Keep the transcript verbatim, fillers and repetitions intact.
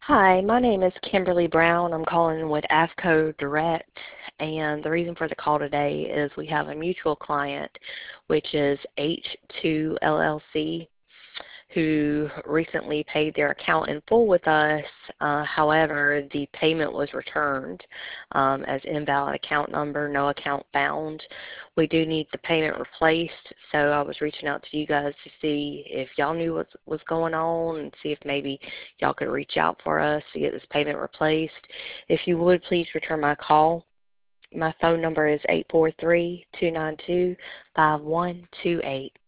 Hi, my name is Kimberly Brown. I'm calling with AFCO Direct, and the reason for the call today is we have a mutual client, which is H two L L C, who recently paid their account in full with us. Uh, however, the payment was returned um, as invalid account number, no account found. We do need the payment replaced, so I was reaching out to you guys to see if y'all knew what was going on and see if maybe y'all could reach out for us to get this payment replaced. If you would, please return my call. My phone number is eight four three, two nine two, five one two eight.